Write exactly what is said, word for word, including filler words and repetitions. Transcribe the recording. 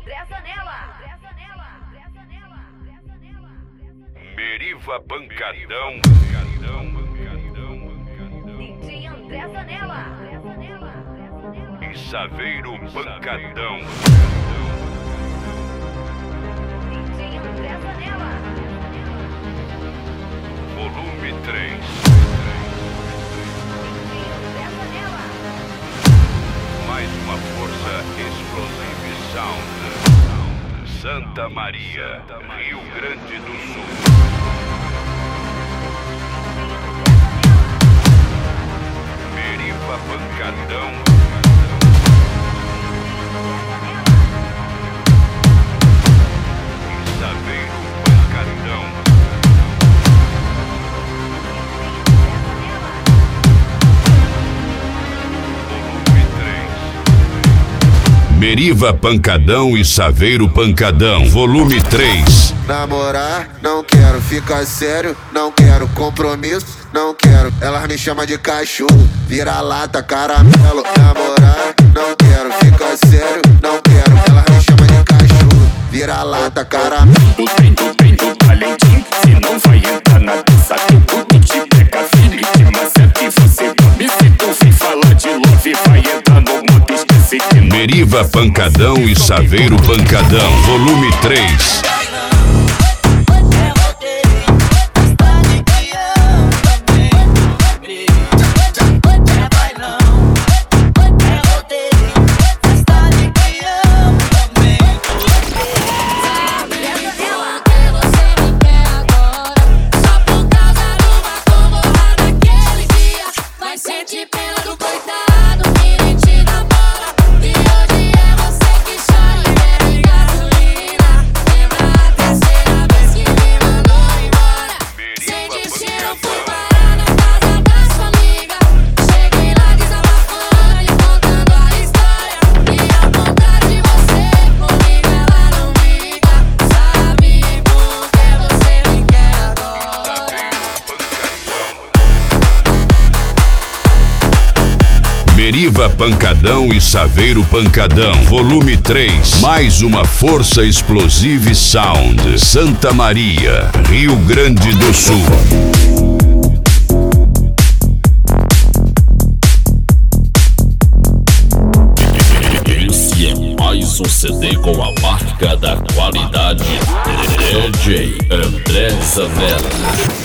Meriva Pancadão. D J André Zanella. E Saveiro Pancadão. D J André Zanella. Volume três. D J André Zanella. Mais uma força Explosive Sound. Santa Maria, Rio Grande do Sul. Meriva Pancadão. E Saveiro Pancadão. Volume três. Meriva Pancadão e Saveiro Pancadão. Volume três. Namorar, não quero, ficar sério, não quero compromisso, não quero. Elas me chamam de cachorro, vira-lata, caramelo. Namorar, não quero, ficar sério, não quero. Elas me chamam de cachorro, vira-lata, caramelo. O trem do trem do Valentim, se não vai entrar na dança, teu corpo te pega firme, que maceta e você come. Se tu vem falar de love, vai entrar no modo esqueci que não. Meriva Pancadão e Saveiro Pancadão. Volume três. Meriva Pancadão e Saveiro Pancadão. Volume três. Mais uma força Explosive Sound. Santa Maria, Rio Grande do Sul. Esse é mais um C D com a marca da qualidade. D J André Zanella.